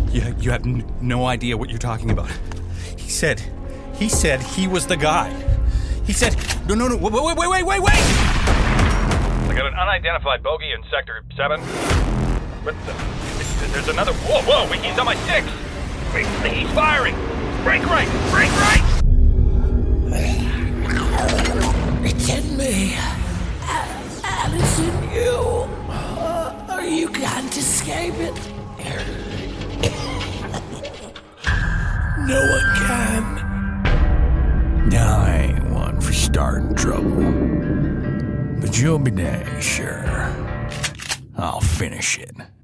You have no idea what you're talking about. He said he was the guy. He said, no, wait! I got an unidentified bogey in Sector 7. But there's another... Whoa, he's on my 6! Wait, he's firing! Break right! It's in me. And it's in you. You can't escape it. No one can. Now, I ain't one for starting trouble. But you'll be dang sure I'll finish it.